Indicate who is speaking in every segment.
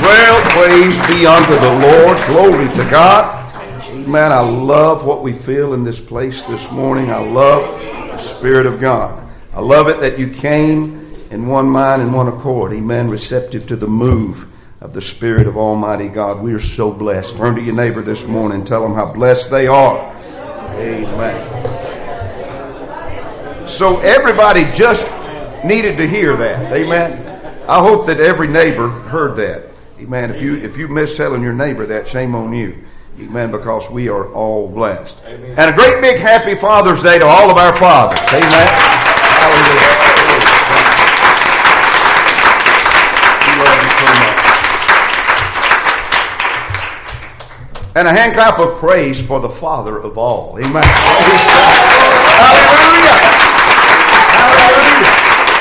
Speaker 1: Well, praise be unto the Lord. Glory to God. Amen. I love what we feel in this place this morning. I love the Spirit of God. I love it that you came in one mind and one accord. Amen. Receptive to the move of the Spirit of Almighty God. We are so blessed. Turn to your neighbor this morning and tell them how blessed they are. Amen. So everybody just needed to hear that. Amen. I hope that every neighbor heard that. Amen. If you miss telling your neighbor that, shame on you. Amen. Because we are all blessed. Amen. And a great big happy Father's Day to all of our fathers. Amen. Hallelujah. We love you so much. And a hand clap of praise for the Father of all. Amen. Hallelujah. Hallelujah.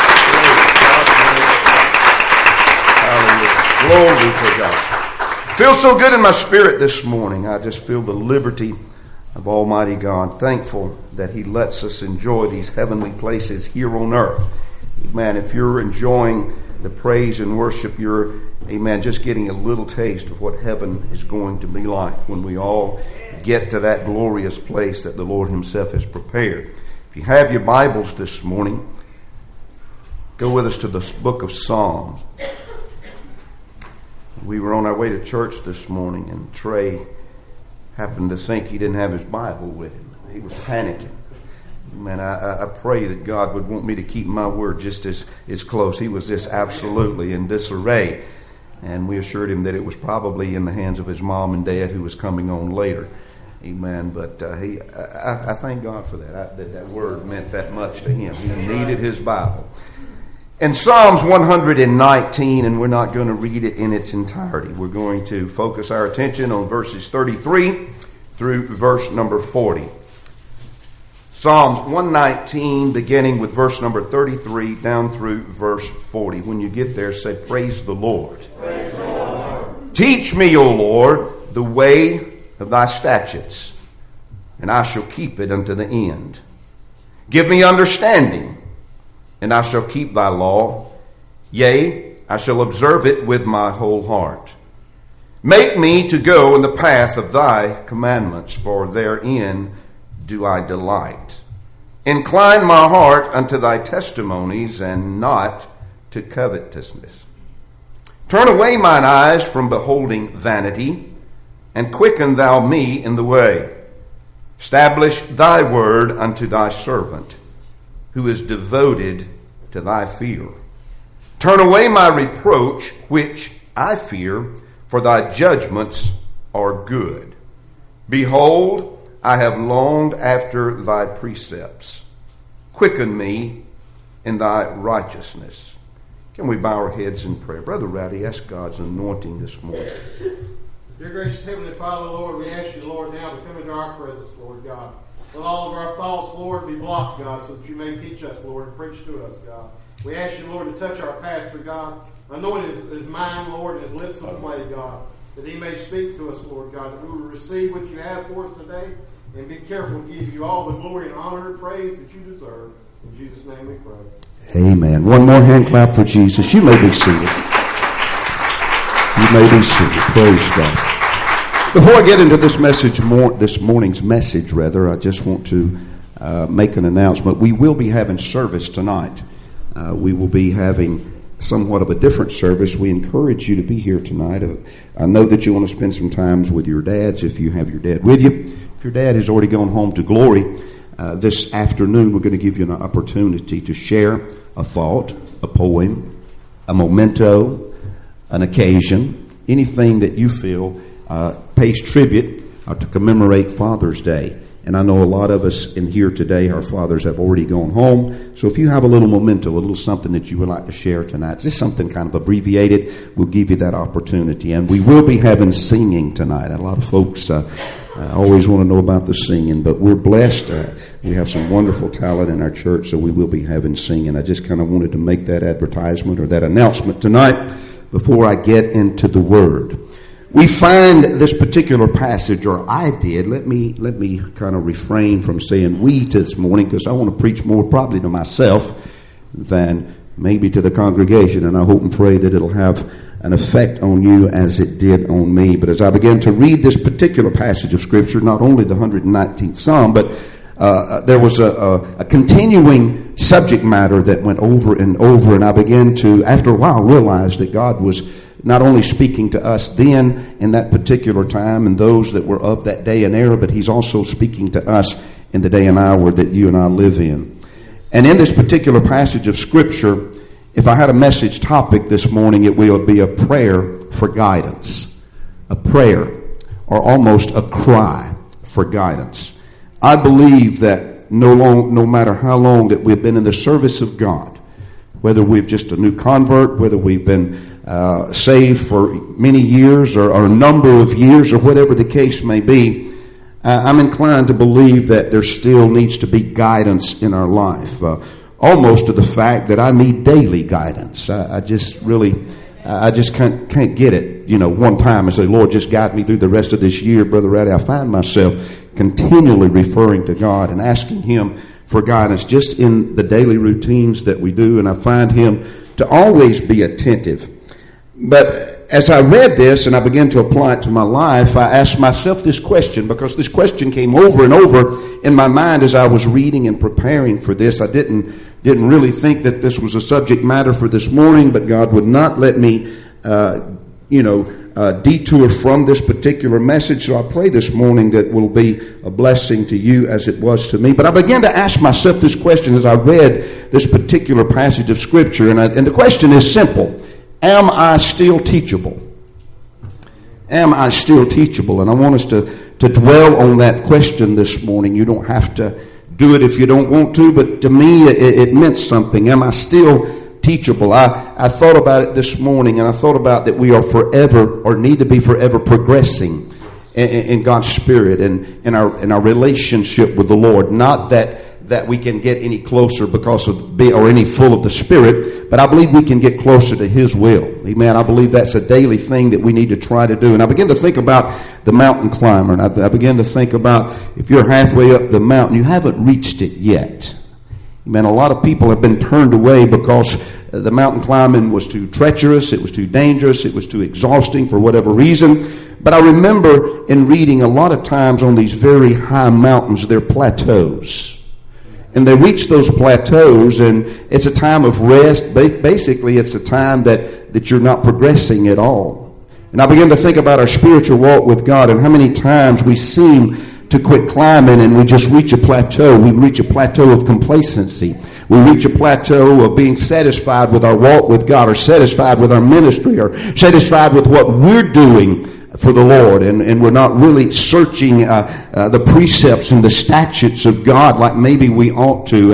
Speaker 1: Glory to God. Feels so good in my spirit this morning. I just feel the liberty of Almighty God. Thankful that He lets us enjoy these heavenly places here on earth. Amen. If you're enjoying the praise and worship, you're, amen, just getting a little taste of what heaven is going to be like when we all get to that glorious place that the Lord Himself has prepared. If you have your Bibles this morning, go with us to the book of Psalms. We were on our way to church this morning, and Trey happened to think he didn't have his Bible with him. He was panicking. Man, I pray that God would want me to keep my word just as close. He was just absolutely in disarray. And we assured him that it was probably in the hands of his mom and dad who was coming on later. Amen. But I thank God for that. That word meant that much to him. He needed his Bible. In Psalms 119, and we're not going to read it in its entirety. We're going to focus our attention on verses 33 through verse number 40. Psalms 119, beginning with verse number 33 down through verse 40. When you get there, say, Praise the Lord. Praise the Lord. Teach me, O Lord, the way of thy statutes, and I shall keep it unto the end. Give me understanding, and I shall keep thy law. Yea, I shall observe it with my whole heart. Make me to go in the path of thy commandments, for therein do I delight. Incline my heart unto thy testimonies, and not to covetousness. Turn away mine eyes from beholding vanity, and quicken thou me in the way. Establish thy word unto thy servant, who is devoted to thy fear. Turn away my reproach, which I fear, for thy judgments are good. Behold, I have longed after thy precepts. Quicken me in thy righteousness. Can we bow our heads in prayer? Brother Rowdy, ask God's anointing this morning.
Speaker 2: Dear gracious Heavenly Father, Lord, we ask you, Lord, now to come into our presence, Lord God. Let all of our thoughts, Lord, be blocked, God, so that you may teach us, Lord, and preach to us, God. We ask you, Lord, to touch our pastor, God. Anoint his mind, Lord, and his lips of clay, God, that he may speak to us, Lord God, that we will receive what you have for us today, and be careful to give you all the glory and honor and praise that you deserve. In Jesus' name we pray.
Speaker 1: Amen. One more hand clap for Jesus. You may be seated. You may be seated. Praise God. Before I get into this morning's message, I just want to make an announcement. We will be having service tonight. We will be having somewhat of a different service. We encourage you to be here tonight. I know that you want to spend some time with your dads if you have your dad with you. If your dad has already gone home to glory, this afternoon we're going to give you an opportunity to share a thought, a poem, a memento, an occasion, anything that you feel pays tribute to commemorate Father's Day. And I know a lot of us in here today, our fathers have already gone home. So if you have a little memento, a little something that you would like to share tonight, just something kind of abbreviated, we'll give you that opportunity. And we will be having singing tonight. A lot of folks always want to know about the singing, but we're blessed. We have some wonderful talent in our church, so we will be having singing. I just kind of wanted to make that advertisement or that announcement tonight before I get into the Word. We find this particular passage, or I did. Let me kind of refrain from saying we this morning, because I want to preach more probably to myself than maybe to the congregation, and I hope and pray that it'll have an effect on you as it did on me. But as I began to read this particular passage of Scripture, not only the 119th Psalm, but there was a continuing subject matter that went over and over, and I began to, after a while, realize that God was not only speaking to us then in that particular time and those that were of that day and era, but He's also speaking to us in the day and hour that you and I live in. And in this particular passage of Scripture, if I had a message topic this morning, it will be a prayer for guidance. A prayer, or almost a cry for guidance. I believe that no matter how long that we've been in the service of God, whether we've just a new convert, whether we've been saved for many years or a number of years or whatever the case may be, I'm inclined to believe that there still needs to be guidance in our life. Almost to the fact that I need daily guidance. I just can't get it, one time and say, Lord, just guide me through the rest of this year. Brother Ratty, I find myself continually referring to God and asking Him for guidance just in the daily routines that we do, and I find Him to always be attentive. But as I read this and I began to apply it to my life, I asked myself this question, because this question came over and over in my mind as I was reading and preparing for this. I didn't really think that this was a subject matter for this morning, but God would not let me, detour from this particular message. So I pray this morning that will be a blessing to you as it was to me. But I began to ask myself this question as I read this particular passage of Scripture, and the question is simple. Am I still teachable? Am I still teachable? And I want us to dwell on that question this morning. You don't have to do it if you don't want to, but to me it meant something. Am I still teachable? I thought about it this morning, and I thought about that we are forever, or need to be forever, progressing in God's Spirit and in our relationship with the Lord. Not that we can get any closer because of or any full of the Spirit, but I believe we can get closer to His will. Amen. I believe that's a daily thing that we need to try to do. And I began to think about the mountain climber, and I began to think about if you're halfway up the mountain, you haven't reached it yet. Amen. A lot of people have been turned away because the mountain climbing was too treacherous, it was too dangerous, it was too exhausting for whatever reason. But I remember in reading a lot of times on these very high mountains, there are plateaus. And they reach those plateaus, and it's a time of rest. Basically, it's a time that you're not progressing at all. And I began to think about our spiritual walk with God and how many times we seem to quit climbing and we just reach a plateau. We reach a plateau of complacency. We reach a plateau of being satisfied with our walk with God, or satisfied with our ministry, or satisfied with what we're doing for the Lord, and we're not really searching the precepts and the statutes of God like maybe we ought to.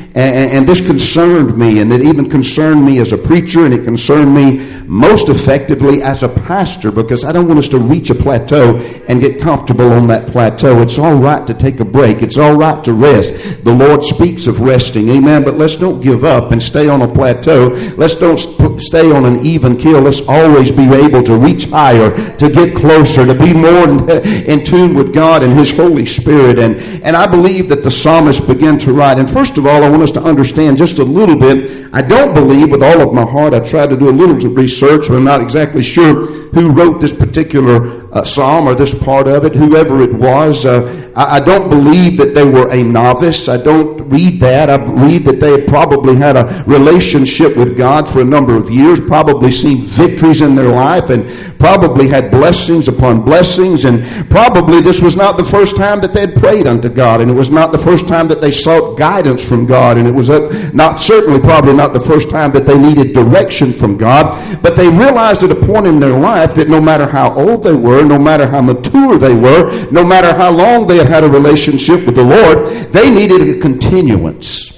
Speaker 1: And this concerned me, and it even concerned me as a preacher, and it concerned me most effectively as a pastor, because I don't want us to reach a plateau and get comfortable on that plateau. It's all right to take a break. It's all right to rest. The Lord speaks of resting, amen, but let's don't give up and stay on a plateau. Let's don't stay on an even keel. Let's always be able to reach higher, to get closer, to be more in tune with God and His Holy Spirit. And I believe that the psalmist began to write. And first of all, I want us to understand just a little bit. I don't believe with all of my heart. I tried to do a little research, but I'm not exactly sure who wrote this particular psalm or this part of it, whoever it was. I don't believe that they were a novice. I don't read that. I read that they probably had a relationship with God for a number of years, probably seen victories in their life, and probably had blessings upon blessings, and probably this was not the first time that they had prayed unto God, and it was not the first time that they sought guidance from God, and it was probably not the first time that they needed direction from God, but they realized at a point in their life that no matter how old they were, no matter how mature they were, no matter how long they had a relationship with the Lord, they needed a continuance.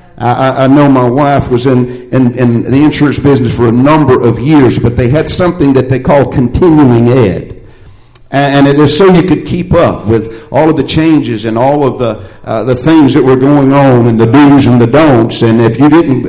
Speaker 1: I know my wife was in the insurance business for a number of years, but they had something that they call continuing ed. And it is so you could keep up with all of the changes and all of the things that were going on, and the do's and the don'ts. And if you didn't,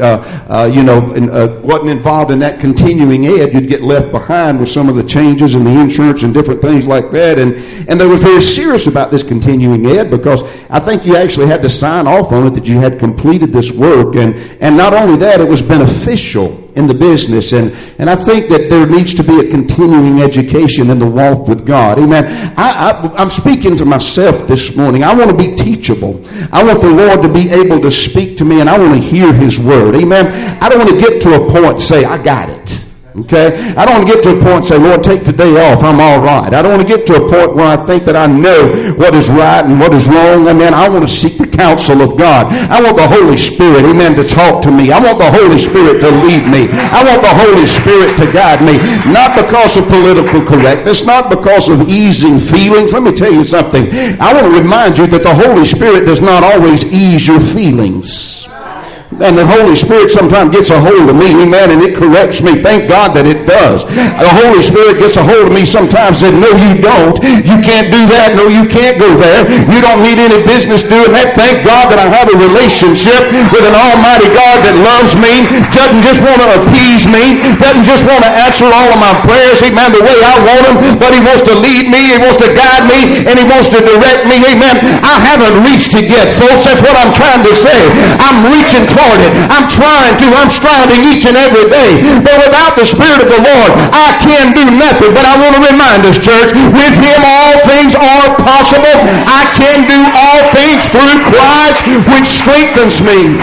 Speaker 1: wasn't involved in that continuing ed, you'd get left behind with some of the changes in the insurance and different things like that. And they were very serious about this continuing ed, because I think you actually had to sign off on it that you had completed this work. And not only that, it was beneficial in the business. And I think that there needs to be a continuing education in the walk with God. Amen. I'm speaking to myself this morning. I want to be teachable. I want the Lord to be able to speak to me, and I want to hear His word. Amen. I don't want to get to a point and say, I got it. Okay? I don't want to get to a point and say, Lord, take today off. I'm all right. I don't want to get to a point where I think that I know what is right and what is wrong. Amen. I want to seek the counsel of God. I want the Holy Spirit, amen, to talk to me. I want the Holy Spirit to lead me. I want the Holy Spirit to guide me. Not because of political correctness, not because of easing feelings. Let me tell you something. I want to remind you that the Holy Spirit does not always ease your feelings. And the Holy Spirit sometimes gets a hold of me, amen, and it corrects me. Thank God that it does. The Holy Spirit gets a hold of me sometimes and says, no, you don't. You can't do that. No, you can't go there. You don't need any business doing that. Thank God that I have a relationship with an almighty God that loves me, doesn't just want to appease me, doesn't just want to answer all of my prayers, amen, the way I want them, but He wants to lead me, He wants to guide me, and He wants to direct me, amen. I haven't reached it yet, folks. That's what I'm trying to say. I'm reaching toward it. I'm striving each and every day. But without the Spirit of the Lord, I can do nothing. But I want to remind us, church, with Him all things are possible. I can do all things through Christ, which strengthens me.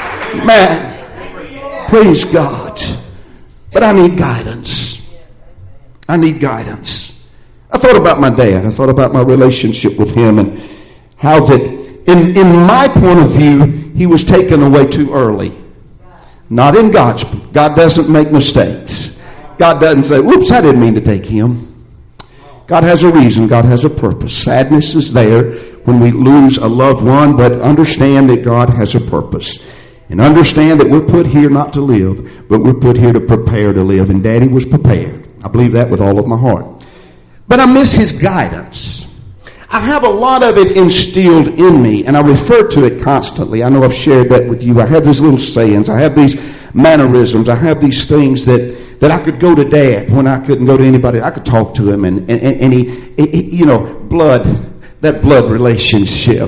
Speaker 1: Man, praise God. But I need guidance. I need guidance. I thought about my dad. I thought about my relationship with him and how that in my point of view, he was taken away too early. Not in God's. God doesn't make mistakes. God doesn't say, oops, I didn't mean to take him. God has a reason. God has a purpose. Sadness is there when we lose a loved one, but understand that God has a purpose. And understand that we're put here not to live, but we're put here to prepare to live. And Daddy was prepared. I believe that with all of my heart. But I miss his guidance. I have a lot of it instilled in me, and I refer to it constantly. I know I've shared that with you. I have these little sayings. I have these mannerisms. I have these things that I could go to Dad when I couldn't go to anybody. I could talk to him, and he you know, that blood relationship.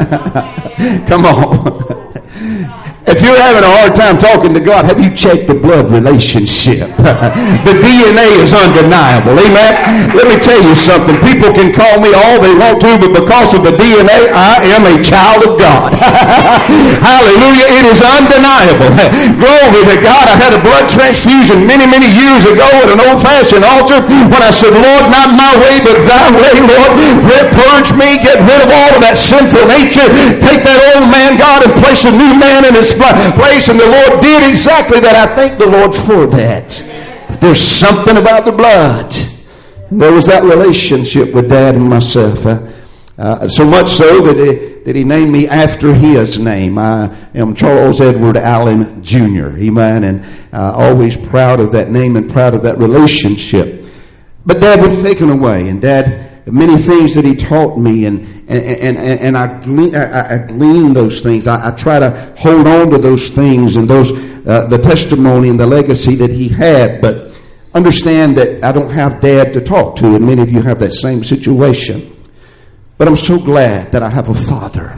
Speaker 1: Come on. If you're having a hard time talking to God, have you checked the blood relationship? The DNA is undeniable. Amen? Let me tell you something. People can call me all they want to, but because of the DNA, I am a child of God. Hallelujah. It is undeniable. Glory to God. I had a blood transfusion many, many years ago at an old-fashioned altar when I said, Lord, not my way, but thy way, Lord. Purge me, get rid of all of that sinful nature. Take that old man, God, and place a new man in his place, and the Lord did exactly that. I thank the Lord for that. But there's something about the blood. And there was that relationship with Dad and myself. So much so that he named me after his name. I am Charles Edward Allen Jr. Amen. And always proud of that name and proud of that relationship. But Dad was taken away, and Dad, many things that he taught me, and I glean those things. I try to hold on to those things and those the testimony and the legacy that he had. But understand that I don't have Dad to talk to, and many of you have that same situation. But I'm so glad that I have a father.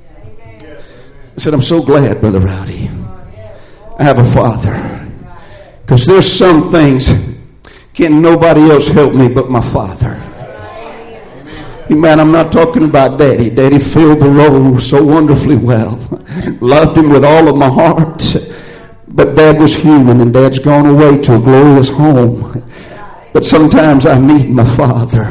Speaker 1: I said, I'm so glad, Brother Rowdy, I have a father. Because there's some things can nobody else help me but my father. Man, I'm not talking about Daddy. Daddy filled the role so wonderfully well. Loved him with all of my heart. But Dad was human, and Dad's gone away to a glorious home. But sometimes I need my father.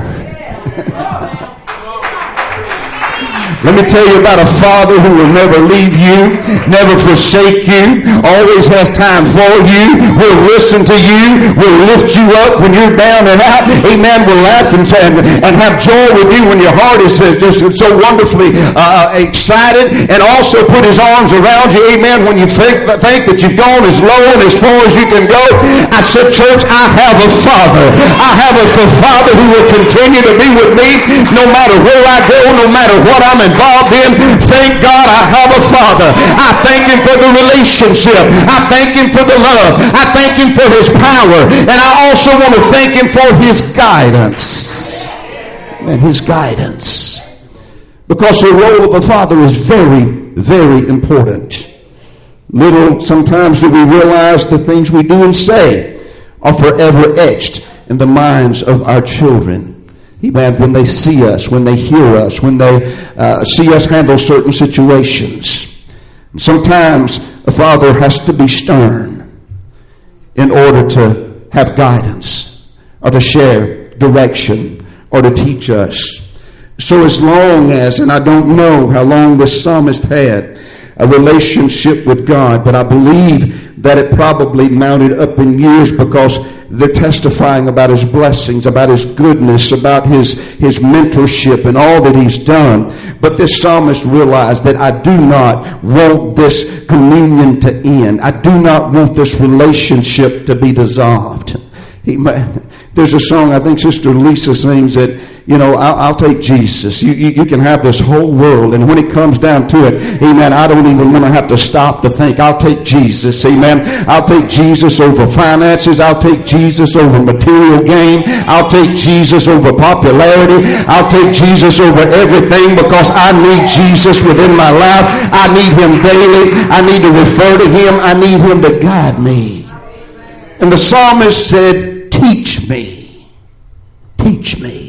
Speaker 1: Let me tell you about a father who will never leave you, never forsake you, always has time for you, will listen to you, will lift you up when you're down and out. Amen. Will laugh and have joy with you when your heart is just so wonderfully excited, and also put his arms around you. Amen. When you think that you've gone as low and as far as you can go. I said, church, I have a father. I have a father who will continue to be with me no matter where I go, no matter what I'm involved in. Thank God I have a father. I thank him for the relationship. I thank him for the love. I thank him for his power. And I also want to thank him for his guidance. And his guidance. Because the role of a father is very, very important. Little sometimes do we realize the things we do and say are forever etched in the minds of our children. Amen. When they see us, when they hear us, when they see us handle certain situations. And sometimes a father has to be stern in order to have guidance or to share direction or to teach us. So as long as, and I don't know how long this psalmist had a relationship with God, but I believe that it probably mounted up in years because they're testifying about his blessings, about his goodness, about his mentorship and all that he's done. But this psalmist realized that I do not want this communion to end. I do not want this relationship to be dissolved. There's a song, I think Sister Lisa sings that, I'll take Jesus. You can have this whole world. And when it comes down to it, amen, I don't even want to have to stop to think. I'll take Jesus, amen. I'll take Jesus over finances. I'll take Jesus over material gain. I'll take Jesus over popularity. I'll take Jesus over everything because I need Jesus within my life. I need him daily. I need to refer to him. I need him to guide me. And the psalmist said, teach me. Teach me.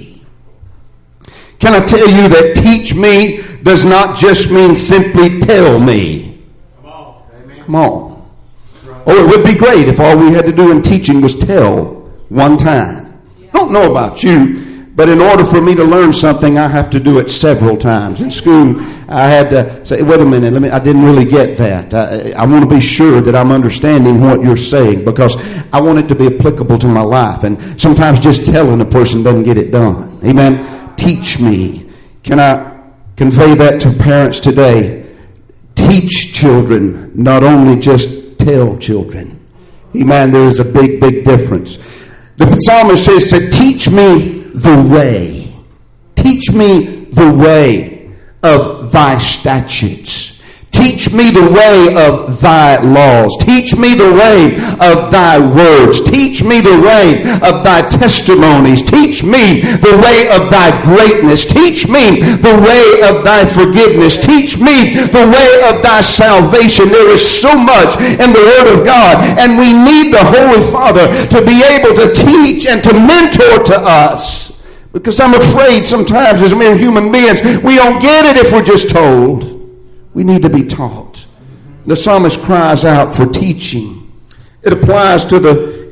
Speaker 1: Can I tell you that teach me does not just mean simply tell me? Come on. Amen. Come on. Oh, it would be great if all we had to do in teaching was tell one time. I don't know about you, but in order for me to learn something, I have to do it several times. In school, I had to say, wait a minute, I didn't really get that. I want to be sure that I'm understanding what you're saying because I want it to be applicable to my life. And sometimes just telling a person doesn't get it done. Amen. Teach me. Can I convey that to parents today? Teach children, not only just tell children. Amen. There is a big, big difference. The psalmist says to teach me the way. Teach me the way of thy statutes. Teach me the way of thy laws. Teach me the way of thy words. Teach me the way of thy testimonies. Teach me the way of thy greatness. Teach me the way of thy forgiveness. Teach me the way of thy salvation. There is so much in the Word of God, and we need the Holy Father to be able to teach and to mentor to us. Because I'm afraid sometimes as mere human beings, we don't get it if we're just told. We need to be taught. The psalmist cries out for teaching. It applies to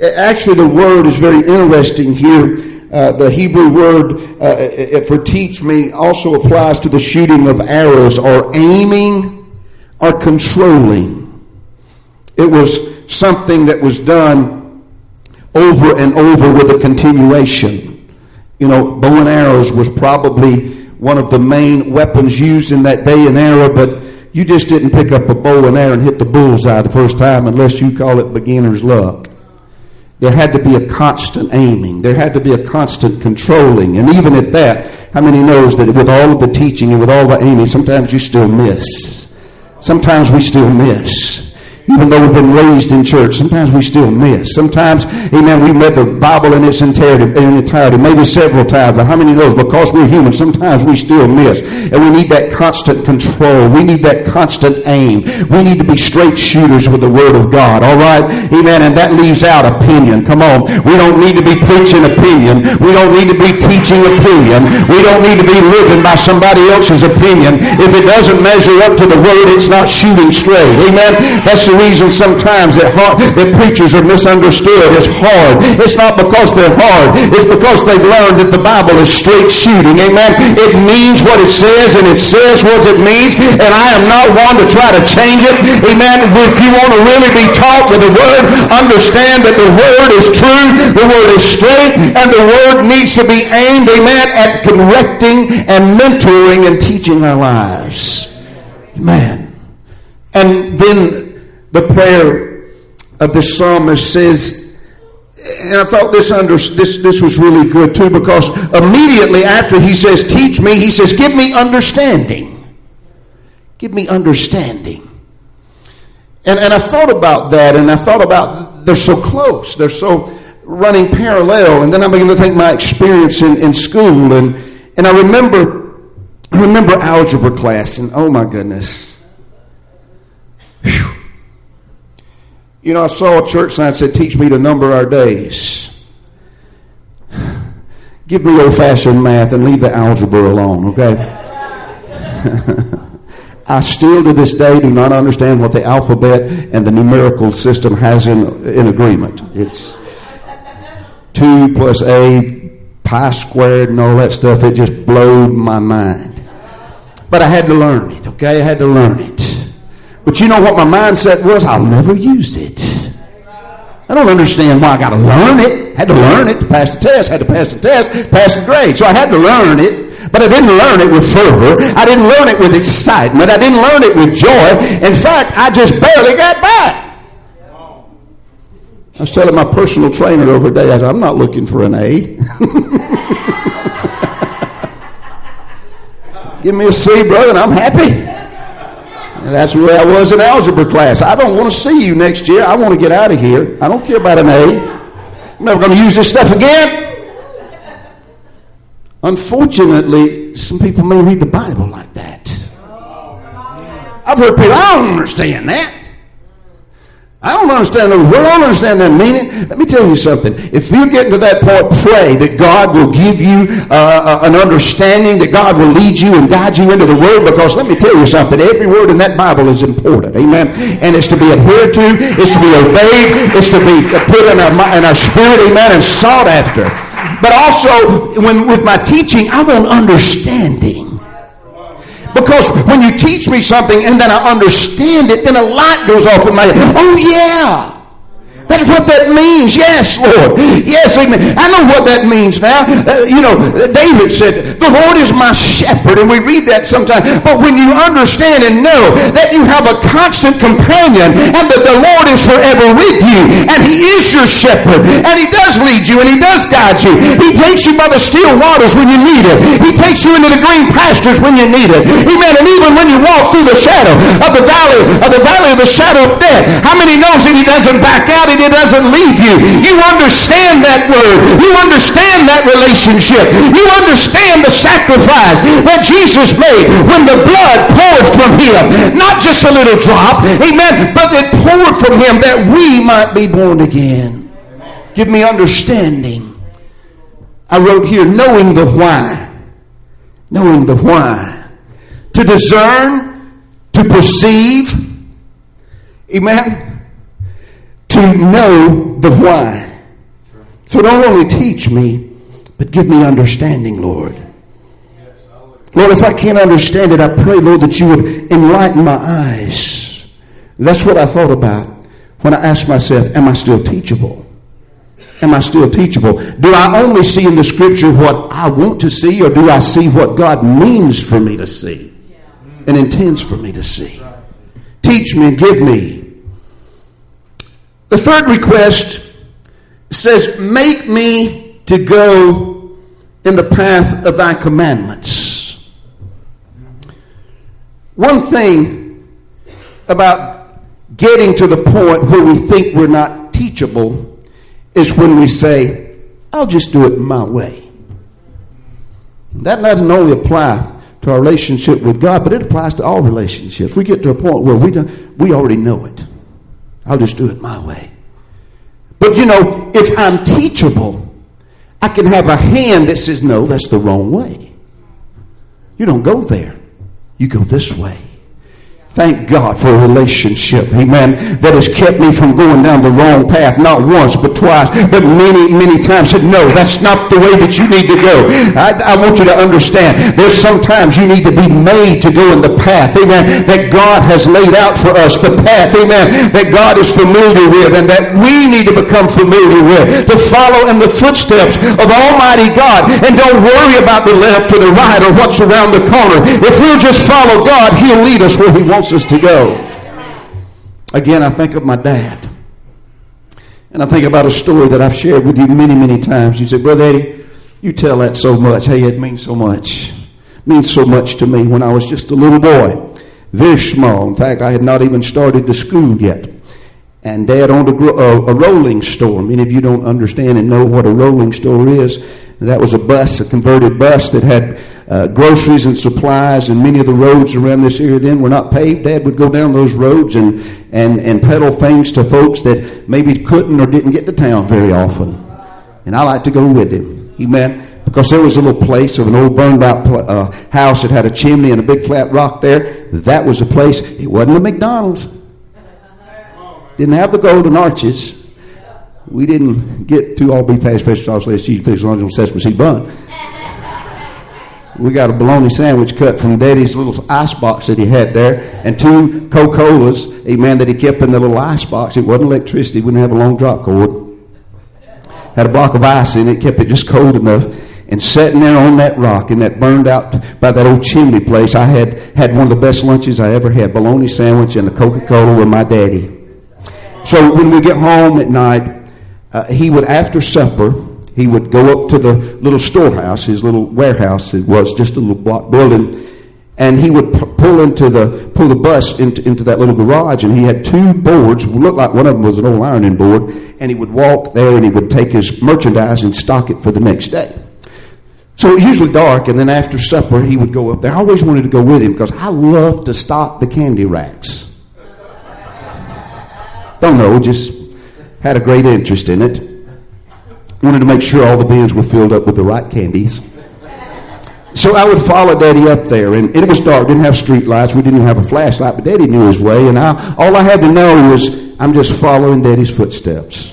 Speaker 1: the word is very interesting here. The Hebrew word for teach me also applies to the shooting of arrows or aiming or controlling. It was something that was done over and over with a continuation. Bow and arrows was probably one of the main weapons used in that day and era, but you just didn't pick up a bow and arrow and hit the bullseye the first time unless you call it beginner's luck. There had to be a constant aiming. There had to be a constant controlling. And even at that, how many knows that with all of the teaching and with all the aiming, sometimes you still miss. Sometimes we still miss. Even though we've been raised in church, sometimes we still miss. Sometimes, amen, we read the Bible in its entirety, maybe several times. But how many knows? Because we're human, sometimes we still miss. And we need that constant control. We need that constant aim. We need to be straight shooters with the Word of God. All right? Amen. And that leaves out opinion. Come on. We don't need to be preaching opinion. We don't need to be teaching opinion. We don't need to be living by somebody else's opinion. If it doesn't measure up to the Word, it's not shooting straight. Amen. That's the reason sometimes that preachers are misunderstood as hard. It's not because they're hard. It's because they've learned that the Bible is straight shooting. Amen. It means what it says and it says what it means. And I am not one to try to change it. Amen. If you want to really be taught with the Word, understand that the Word is true. The Word is straight. And the Word needs to be aimed, amen, at correcting and mentoring and teaching our lives. Amen. And then the prayer of the psalmist says, and I thought this was really good too, because immediately after he says, teach me, he says, give me understanding. Give me understanding. And I thought about that, and I thought about, they're so close, they're so running parallel, and then I began to think my experience in school, and I remember algebra class, and oh my goodness. Whew. You know, I saw a church sign that said, teach me to number our days. Give me old-fashioned math and leave the algebra alone, okay? I still to this day do not understand what the alphabet and the numerical system has in agreement. It's 2 plus A, pi squared and all that stuff. It just blowed my mind. But I had to learn it, okay? I had to learn it. But you know what my mindset was? I'll never use it. I don't understand why I got to learn it. Had to learn it to pass the test. Had to pass the test, pass the grade. So I had to learn it. But I didn't learn it with fervor. I didn't learn it with excitement. I didn't learn it with joy. In fact, I just barely got by. I was telling my personal trainer the other day, I said, I'm not looking for an A. Give me a C, brother, and I'm happy. And that's the way I was in algebra class. I don't want to see you next year. I want to get out of here. I don't care about an A. I'm never going to use this stuff again. Unfortunately, some people may read the Bible like that. I've heard people, I don't understand that. I don't understand those words. I don't understand that meaning. Let me tell you something. If you get to that point, pray that God will give you an understanding, that God will lead you and guide you into the Word, because let me tell you something. Every word in that Bible is important. Amen. And it's to be adhered to. It's to be obeyed. It's to be put in our spirit. Amen. And sought after. But also, with my teaching, I want understanding. Because when you teach me something and then I understand it, then a light goes off in my head. Oh, yeah. That's what that means. Yes, Lord. Yes, amen. I know what that means now. David said, the Lord is my shepherd. And we read that sometimes. But when you understand and know that you have a constant companion and that the Lord is forever with you and He is your shepherd and He does lead you and He does guide you. He takes you by the still waters when you need it. He takes you into the green pastures when you need it. Amen. And even when you walk through the shadow of the valley of the shadow of death, how many knows that He doesn't back out? It doesn't leave you. You understand that word. You understand that relationship. You understand the sacrifice that Jesus made when the blood poured from Him. Not just a little drop, amen, but it poured from Him that we might be born again. Give me understanding. I wrote here, knowing the why. Knowing the why. To discern, to perceive, amen, to know the why. So don't only teach me, but give me understanding, Lord. Lord, if I can't understand it, I pray, Lord, that you would enlighten my eyes. That's what I thought about when I asked myself, am I still teachable? Am I still teachable? Do I only see in the Scripture what I want to see, or do I see what God means for me to see and intends for me to see? Teach me and give me. The third request says, make me to go in the path of thy commandments. One thing about getting to the point where we think we're not teachable is when we say, I'll just do it my way. That doesn't only apply to our relationship with God, but it applies to all relationships. We get to a point where we already know it. I'll just do it my way. But if I'm teachable, I can have a hand that says, no, that's the wrong way. You don't go there. You go this way. Thank God for a relationship, amen, that has kept me from going down the wrong path, not once, but twice, but many, many times. Said, no, that's not the way that you need to go. I want you to understand, there's sometimes you need to be made to go in the path, amen, that God has laid out for us, the path, amen, that God is familiar with and that we need to become familiar with, to follow in the footsteps of Almighty God, and don't worry about the left or the right or what's around the corner. If we'll just follow God, He'll lead us where He wants us to go. Again, I think of my dad. And I think about a story that I've shared with you many, many times. You say, Brother Eddie, you tell that so much. Hey, it means so much. It means so much to me when I was just a little boy. Very small. In fact, I had not even started the school yet. And Dad owned a rolling store. Many of you don't understand and know what a rolling store is. That was a bus, a converted bus that had groceries and supplies, and many of the roads around this area then were not paved. Dad would go down those roads and peddle things to folks that maybe couldn't or didn't get to town very often. And I like to go with him. Amen. Because there was a little place of an old burned out house that had a chimney and a big flat rock there. That was the place. It wasn't a McDonald's. Didn't have the golden arches. We didn't get 2 all-beef hash, special sauce, lettuce, cheese, fish, lunch on sesame seed bun. We got a bologna sandwich cut from Daddy's little ice box that he had there, and 2 Coca-Colas, amen, that he kept in the little ice box. It wasn't electricity. We didn't have a long drop cord. Had a block of ice in it, kept it just cold enough. And sitting there on that rock in that burned out by that old chimney place, I had one of the best lunches I ever had. Bologna sandwich and a Coca-Cola with my daddy. So when we get home at night, he would, after supper, he would go up to the little storehouse, his little warehouse. It was just a little block building. And he would pull the bus into that little garage, and he had 2 boards. It looked like one of them was an old ironing board. And he would walk there and he would take his merchandise and stock it for the next day. So it was usually dark, and then after supper, he would go up there. I always wanted to go with him because I love to stock the candy racks. Don't know, just had a great interest in it. Wanted to make sure all the bins were filled up with the right candies. So I would follow Daddy up there, and it was dark. Didn't have street lights. We didn't have a flashlight, but Daddy knew his way, and all I had to know was I'm just following Daddy's footsteps.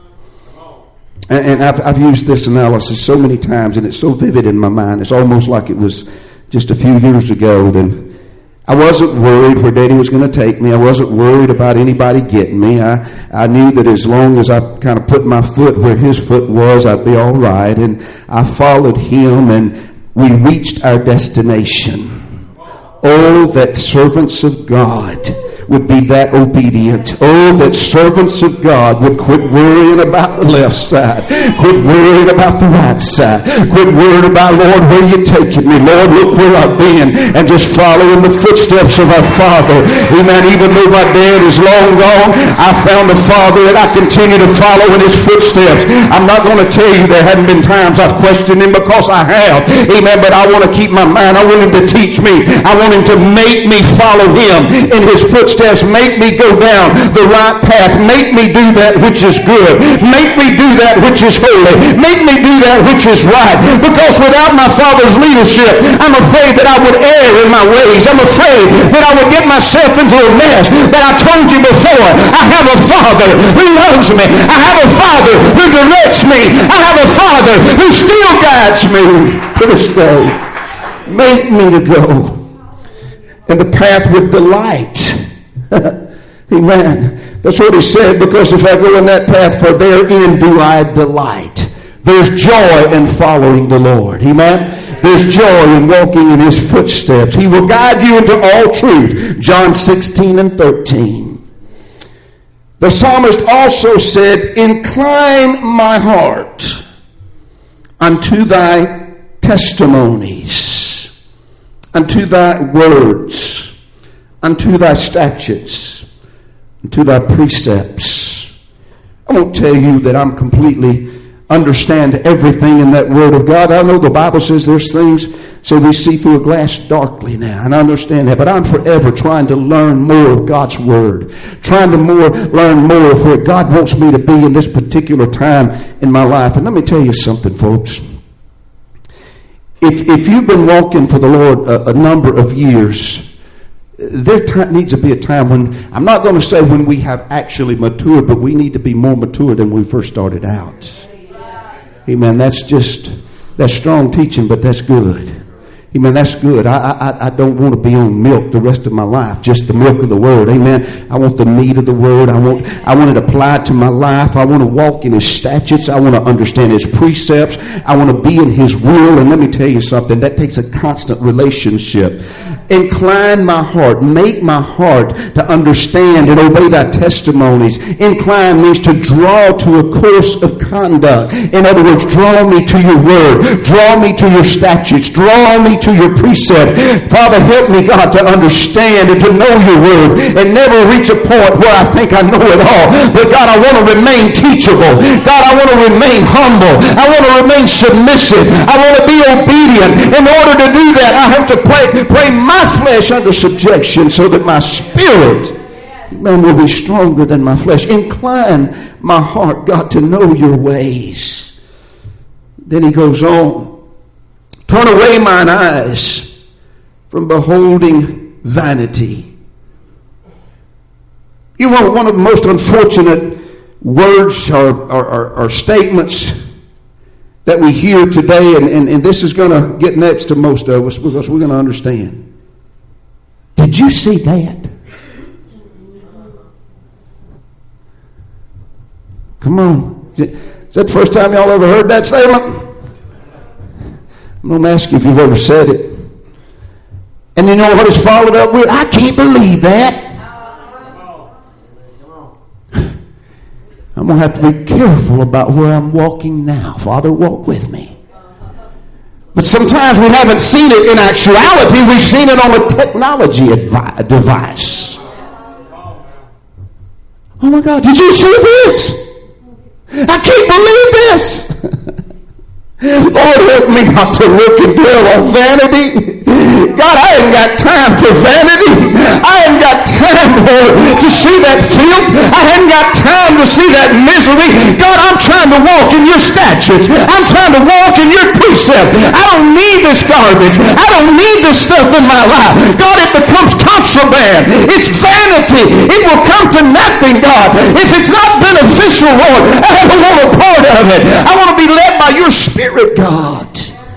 Speaker 1: And I've used this analysis so many times, and it's so vivid in my mind. It's almost like it was just a few years ago. Then I wasn't worried where Daddy was going to take me. I wasn't worried about anybody getting me. I knew that as long as I kind of put my foot where his foot was, I'd be all right. And I followed him, and we reached our destination. Oh, that servants of God would be that obedient. Oh, that servants of God would quit worrying about the left side. Quit worrying about the right side. Quit worrying about, Lord, where are you taking me? Lord, look where I've been. And just follow in the footsteps of our Father. Amen. Even though my dad is long gone, I found a Father that I continue to follow in his footsteps. I'm not going to tell you there hadn't been times I've questioned him, because I have. Amen. But I want to keep my mind. I want him to teach me. I want him to make me follow him in his footsteps. Make me go down the right path. Make me do that which is good. Make me do that which is holy. Make me do that which is right. Because without my Father's leadership, I'm afraid that I would err in my ways. I'm afraid that I would get myself into a mess. But I told you before, I have a Father who loves me. I have a Father who directs me. I have a Father who still guides me to this day. Make me to go in the path with delight. Amen. That's what he said, because if I go in that path, for therein do I delight. There's joy in following the Lord. Amen. There's joy in walking in his footsteps. He will guide you into all truth. John 16:13. The psalmist also said, incline my heart unto thy testimonies, unto thy words, unto thy statutes, unto thy precepts. I won't tell you that I'm completely understand everything in that Word of God. I know the Bible says there's things, so we see through a glass darkly now, and I understand that. But I'm forever trying to learn more of God's Word, trying to learn more of where God wants me to be in this particular time in my life. And let me tell you something, folks. If you've been walking for the Lord a number of years, there needs to be a time when, I'm not going to say when we have actually matured, but we need to be more mature than we first started out. Amen. That's strong teaching, but that's good. Amen. That's good. I don't want to be on milk the rest of my life, just the milk of the Word. Amen. I want the meat of the Word. I want it applied to my life. I want to walk in His statutes. I want to understand His precepts. I want to be in His will. And let me tell you something, that takes a constant relationship. Incline my heart, make my heart to understand and obey thy testimonies. Incline means to draw to a course of conduct. In other words, draw me to your word, draw me to your statutes, draw me to your precept. Father, help me, God, to understand and to know your word and never reach a point where I think I know it all. But God, I want to remain teachable. God, I want to remain humble. I want to remain submissive. I want to be obedient. In order to do that, I have to pray my flesh under subjection so that my spirit, man, will be stronger than my flesh. Incline my heart, God, to know your ways. Then he goes on. Turn away mine eyes from beholding vanity. You know, one of the most unfortunate words or statements that we hear today, and this is going to get next to most of us because we're going to understand. Did you see that? Come on. Is that the first time y'all ever heard that statement? I'm going to ask you if you've ever said it. And you know what it's followed up with? I can't believe that. I'm going to have to be careful about where I'm walking now. Father, walk with me. But sometimes we haven't seen it in actuality. We've seen it on a technology device. Oh my God, did you see this? I can't believe this. Lord, help me not to look and dwell on vanity. God, I ain't got time for vanity. I ain't got time, Lord, to see that filth. I ain't got time to see that misery. God, I'm trying to walk in your statutes. I'm trying to walk in your precept. I don't need this garbage. I don't need this stuff in my life. God, it becomes contraband. It's vanity. It will come to nothing, God. If it's not beneficial, Lord, I don't want a part of it. I want to be led by your Spirit, God.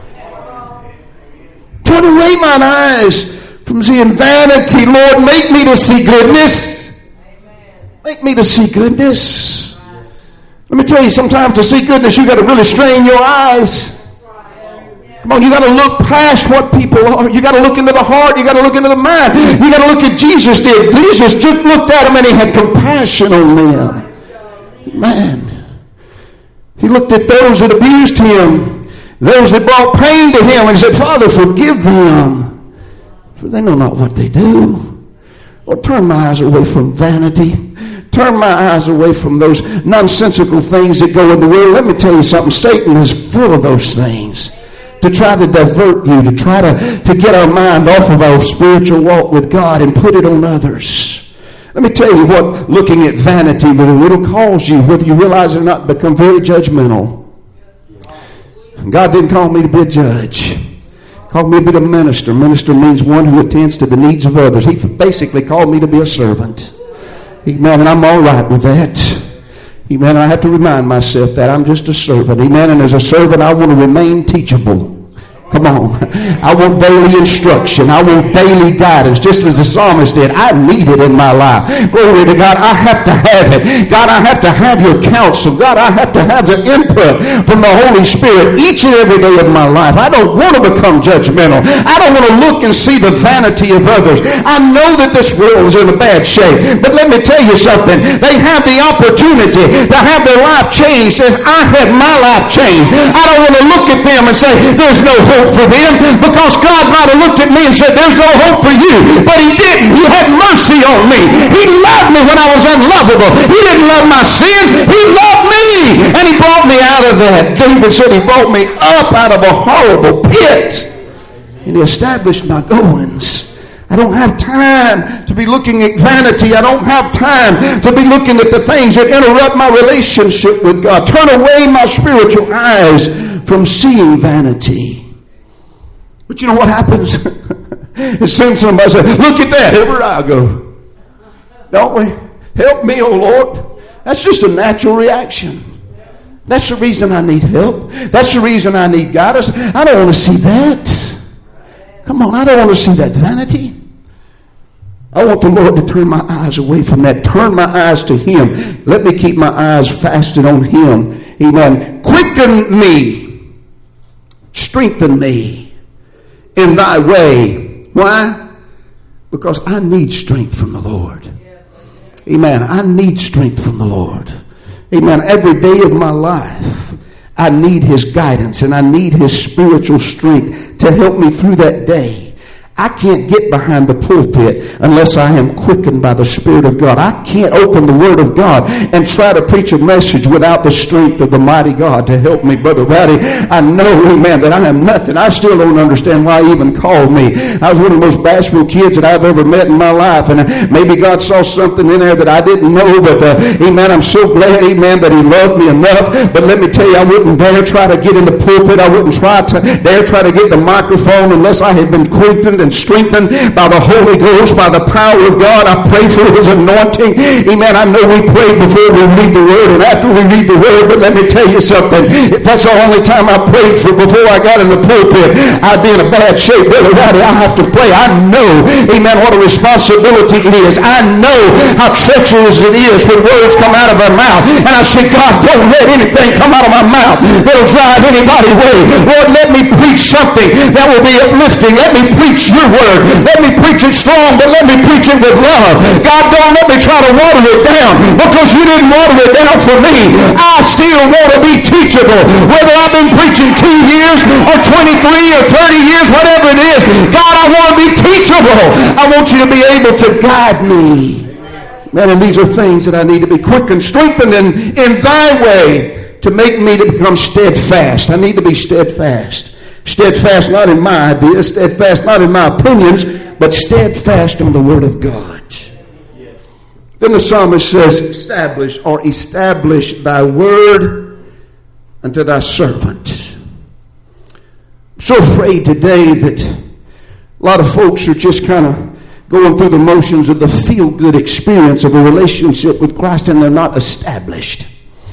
Speaker 1: Turn away mine eyes from seeing vanity. Lord, make me to see goodness. Make me to see goodness. Let me tell you, sometimes to see goodness, you got to really strain your eyes. Come on, you got to look past what people are. You got to look into the heart. You got to look into the mind. You got to look at Jesus did. Jesus just looked at them and he had compassion on them. Man, he looked at those that abused him. Those that brought pain to him, and he said, Father, forgive them, for they know not what they do. Lord, turn my eyes away from vanity. Turn my eyes away from those nonsensical things that go in the world. Let me tell you something. Satan is full of those things to try to divert you, to try to get our mind off of our spiritual walk with God and put it on others. Let me tell you what looking at vanity will cause you, whether you realize it or not, become very judgmental. God didn't call me to be a judge. He called me to be a minister. Minister means one who attends to the needs of others. He basically called me to be a servant. Amen. And I'm all right with that. Amen. I have to remind myself that I'm just a servant. Amen. And as a servant, I want to remain teachable. Come on. I want daily instruction. I want daily guidance, just as the psalmist did. I need it in my life. Glory to God. I have to have it. God, I have to have your counsel. God, I have to have the input from the Holy Spirit each and every day of my life. I don't want to become judgmental. I don't want to look and see the vanity of others. I know that this world is in a bad shape. But let me tell you something. They have the opportunity to have their life changed as I had my life changed. I don't want to look at them and say, there's no hope for them, because God might have looked at me and said, there's no hope for you. But he didn't. He had mercy on me. He loved me when I was unlovable. He didn't love my sin. He loved me. And he brought me out of that. David said he brought me up out of a horrible pit. And he established my goings. I don't have time to be looking at vanity. I don't have time to be looking at the things that interrupt my relationship with God. Turn away my spiritual eyes from seeing vanity. But you know what happens? As soon as somebody says, look at that, everywhere I go. Don't we? Help me, oh Lord. That's just a natural reaction. That's the reason I need help. That's the reason I need guidance. I don't want to see that. Come on, I don't want to see that vanity. I want the Lord to turn my eyes away from that. Turn my eyes to him. Let me keep my eyes fastened on him. Amen. Quicken me. Strengthen me in thy way. Why? Because I need strength from the Lord. Amen. I need strength from the Lord. Amen. Every day of my life, I need His guidance and I need His spiritual strength to help me through that day. I can't get behind the pulpit unless I am quickened by the Spirit of God. I can't open the Word of God and try to preach a message without the strength of the mighty God to help me. Brother Rowdy, I know, amen, that I am nothing. I still don't understand why He even called me. I was one of the most bashful kids that I've ever met in my life, and maybe God saw something in there that I didn't know, but amen, I'm so glad, amen, that He loved me enough. But let me tell you, I wouldn't dare try to get in the pulpit. I wouldn't dare try to get the microphone unless I had been quickened and strengthened by the Holy Ghost, by the power of God. I pray for His anointing. Amen. I know we pray before we read the Word and after we read the Word, but let me tell you something. If that's the only time I prayed for before I got in the pulpit, I'd be in a bad shape. Brother Rowdy, I have to pray. I know, amen, what a responsibility it is. I know how treacherous it is when words come out of our mouth. And I say, God, don't let anything come out of my mouth that'll drive anybody away. Lord, let me preach something that will be uplifting. Let me preach your word. Let me preach it strong, but let me preach it with love. God, don't let me try to water it down, because you didn't water it down for me. I still want to be teachable. Whether I've been preaching 2 years or 23 or 30 years, whatever it is, God, I want to be teachable. I want you to be able to guide me. Man, and these are things that I need to be quickened, strengthened in thy way to make me to become steadfast. I need to be steadfast. Steadfast not in my ideas, steadfast not in my opinions, but steadfast on the Word of God. Yes. Then the psalmist says, establish thy word unto thy servant. I'm so afraid today that a lot of folks are just kind of going through the motions of the feel-good experience of a relationship with Christ, and they're not established.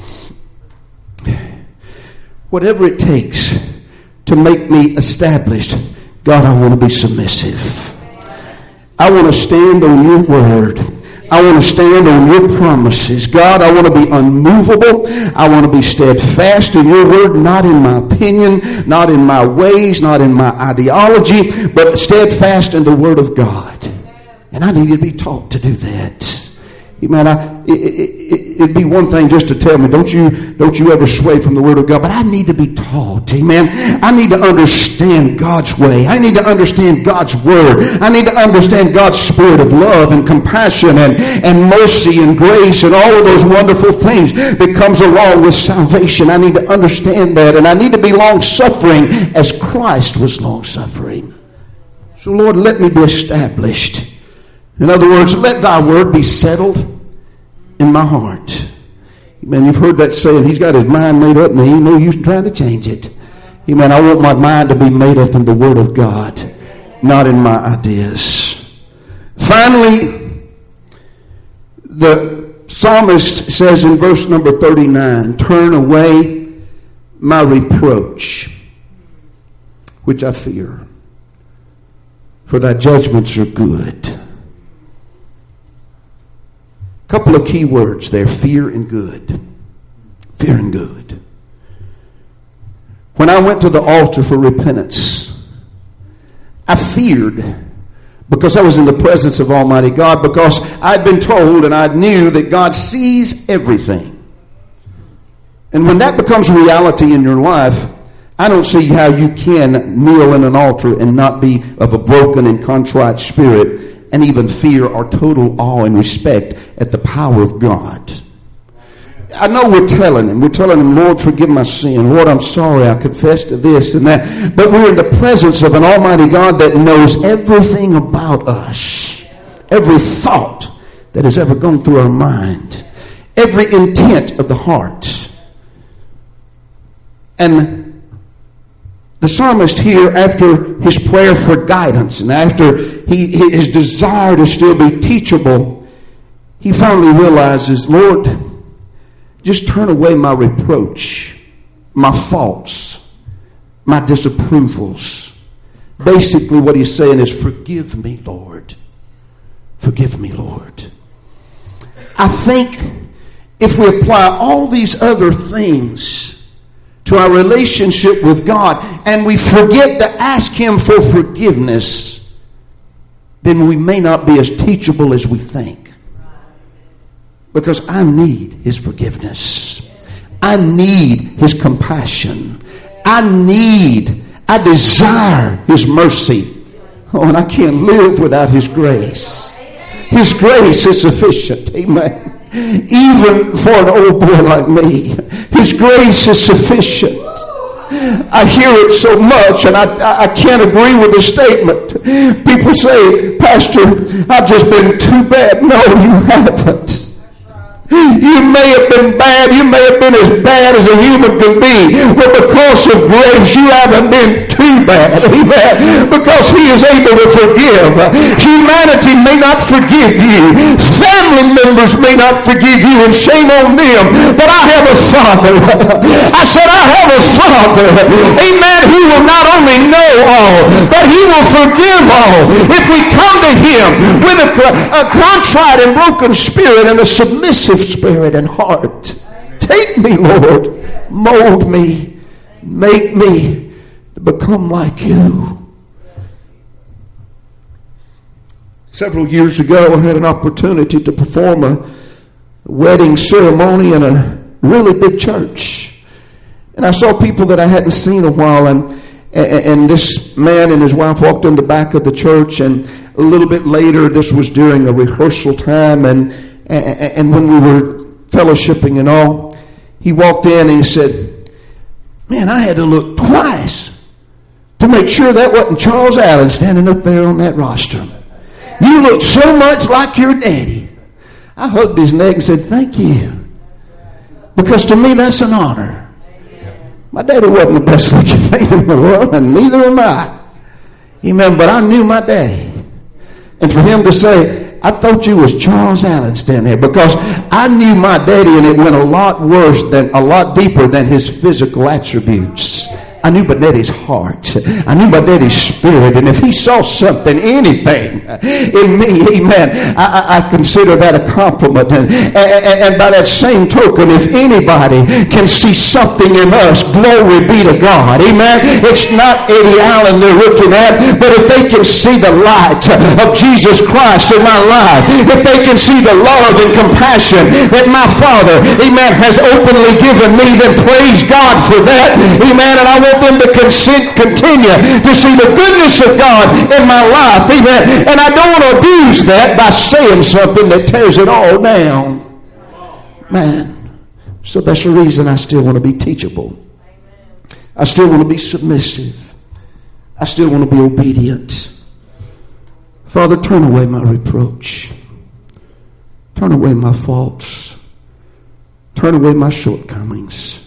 Speaker 1: Whatever it takes to make me established, God, I want to be submissive. I want to stand on your word. I want to stand on your promises. God, I want to be unmovable. I want to be steadfast in your word, not in my opinion, not in my ways, not in my ideology, but steadfast in the word of God. And I need to be taught to do that. Man, it'd be one thing just to tell me, don't you ever sway from the Word of God, but I need to be taught. Amen. I need to understand God's way. I need to understand God's Word. I need to understand God's spirit of love and compassion and mercy and grace and all of those wonderful things that comes along with salvation. I need to understand that, and I need to be long-suffering as Christ was long-suffering. So, Lord, let me be established. In other words, let thy word be settled in my heart. Man, you've heard that saying, he's got his mind made up and he ain't no use trying to change it. Amen. I want my mind to be made up in the word of God, not in my ideas. Finally, the psalmist says in verse number 39, turn away my reproach, which I fear, for thy judgments are good. Couple of key words there, fear and good. Fear and good. When I went to the altar for repentance, I feared because I was in the presence of Almighty God, because I'd been told and I knew that God sees everything. And when that becomes reality in your life, I don't see how you can kneel in an altar and not be of a broken and contrite spirit and even fear or total awe and respect at the power of God. I know we're telling him, Lord, forgive my sin. Lord, I'm sorry, I confess to this and that. But we're in the presence of an Almighty God that knows everything about us. Every thought that has ever gone through our mind. Every intent of the heart. And the psalmist here, after his prayer for guidance and after his desire to still be teachable, he finally realizes, Lord, just turn away my reproach, my faults, my disapprovals. Basically what he's saying is, forgive me, Lord. Forgive me, Lord. I think if we apply all these other things to our relationship with God, and we forget to ask him for forgiveness, then we may not be as teachable as we think. Because I need his forgiveness. I need His compassion. I desire His mercy. Oh, and I can't live without His grace. His grace is sufficient. Amen. Even for an old boy like me, His grace is sufficient. I hear it so much, and I can't agree with the statement. People say, Pastor, I've just been too bad. No, you haven't. You may have been bad. You may have been as bad as a human can be. But because of grace, you haven't been too bad. Amen. Because He is able to forgive. Humanity may not forgive you. Family members may not forgive you, and shame on them. But I have a Father. I said I have a Father. Amen. Who will not only know all, but He will forgive all. If we come to Him with a contrite and broken spirit and a submissive spirit and heart. Take me, Lord. Mold me. Make me to become like You. Several years ago, I had an opportunity to perform a wedding ceremony in a really big church. And I saw people that I hadn't seen in a while, and this man and his wife walked in the back of the church, and a little bit later, this was during a rehearsal time, and when we were fellowshipping and all, he walked in and he said, man, I had to look twice to make sure that wasn't Charles Allen standing up there on that rostrum. You look so much like your daddy. I hugged his neck and said, thank you. Because to me, that's an honor. My daddy wasn't the best looking thing in the world, and neither am I. Amen. But I knew my daddy. And for him to say, I thought you was Charles Allen standing there, because I knew my daddy, and it went a lot deeper than his physical attributes. I knew my daddy's heart. I knew my daddy's spirit. And if he saw something, anything in me, amen, I consider that a compliment. And by that same token, if anybody can see something in us, glory be to God. Amen. It's not Eddie Allen they're looking at, but if they can see the light of Jesus Christ in my life, if they can see the love and compassion that my Father, amen, has openly given me, then praise God for that. Amen. And I want them to continue to see the goodness of God in my life. Amen. And I don't want to abuse that by saying something that tears it all down. Man. So that's the reason I still want to be teachable. I still want to be submissive. I still want to be obedient. Father, turn away my reproach. Turn away my faults. Turn away my shortcomings.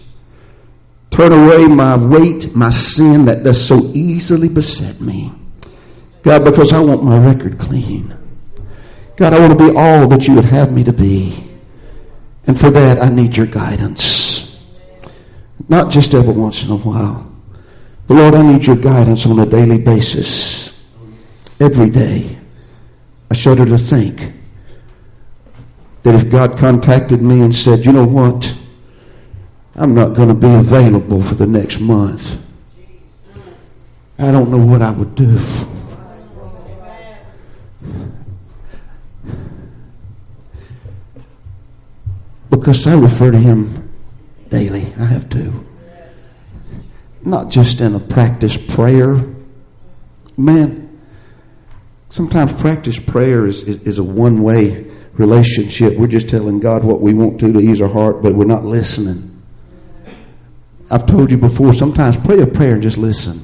Speaker 1: Turn away my weight, my sin that does so easily beset me. God, because I want my record clean. God, I want to be all that You would have me to be. And for that, I need Your guidance. Not just every once in a while. But Lord, I need Your guidance on a daily basis. Every day. I shudder to think that if God contacted me and said, you know what? I'm not going to be available for the next month. I don't know what I would do. Because I refer to Him daily. I have to. Not just in a practice prayer. Man, sometimes practice prayer is a one-way relationship. We're just telling God what we want to ease our heart, but we're not listening. I've told you before, sometimes pray a prayer and just listen.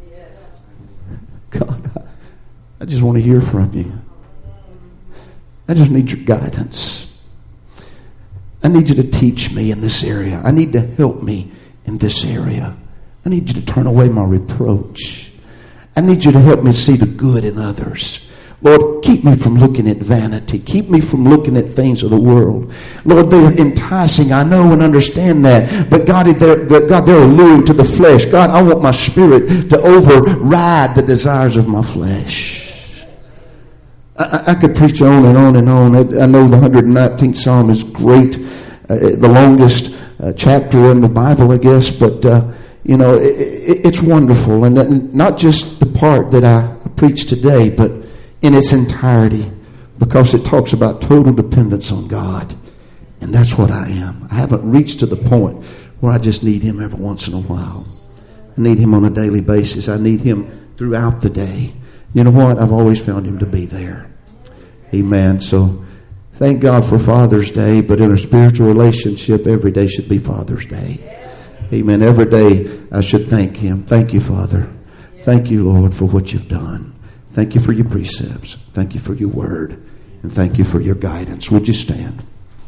Speaker 1: God, I just want to hear from You. I just need Your guidance. I need You to teach me in this area. I need to help me in this area. I need You to turn away my reproach. I need You to help me see the good in others. Lord, keep me from looking at vanity. Keep me from looking at things of the world. Lord, they're enticing. I know and understand that. But God, they're alluring to the flesh. God, I want my spirit to override the desires of my flesh. I could preach on and on and on. I know the 119th Psalm is great. The longest chapter in the Bible, I guess. But, it's wonderful. And not just the part that I preached today, but in its entirety, because it talks about total dependence on God. And that's what I am. I haven't reached to the point where I just need Him every once in a while. I need Him on a daily basis. I need Him throughout the day. You know what? I've always found Him to be there. Amen. So thank God for Father's Day, but in a spiritual relationship, every day should be Father's Day. Amen. Every day I should thank Him. Thank you, Father. Thank you, Lord, for what you've done. Thank you for your precepts. Thank you for your word. And thank you for your guidance. Would you stand?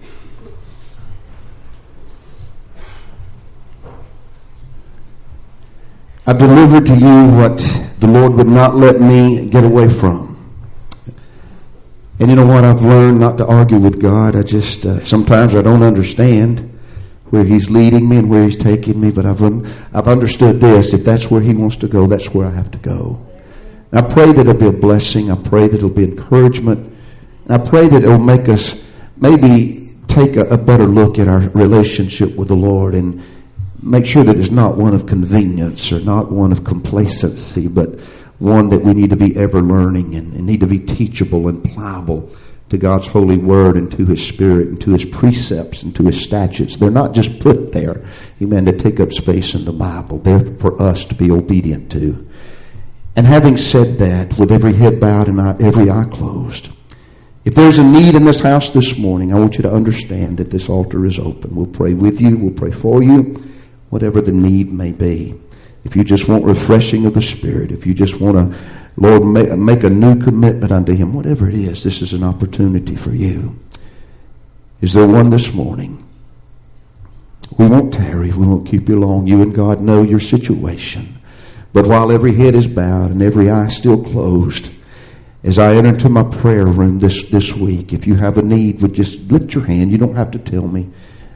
Speaker 1: I've delivered to you what the Lord would not let me get away from. And you know what? I've learned not to argue with God. I just, sometimes I don't understand where He's leading me and where He's taking me, but I've understood this. If that's where He wants to go, that's where I have to go. And I pray that it'll be a blessing. I pray that it'll be encouragement. And I pray that it'll make us maybe take a better look at our relationship with the Lord and make sure that it's not one of convenience or not one of complacency, but one that we need to be ever learning and need to be teachable and pliable to God's holy word and to His Spirit and to His precepts and to His statutes. They're not just put there, amen, to take up space in the Bible. They're for us to be obedient to. And having said that, with every head bowed and every eye closed, if there's a need in this house this morning, I want you to understand that this altar is open. We'll pray with you. We'll pray for you, whatever the need may be. If you just want refreshing of the Spirit, if you just want to, Lord, make a new commitment unto Him, whatever it is, this is an opportunity for you. Is there one this morning? We won't tarry. We won't keep you long. You and God know your situation. But while every head is bowed and every eye still closed, as I enter into my prayer room this week, if you have a need, would just lift your hand. You don't have to tell me.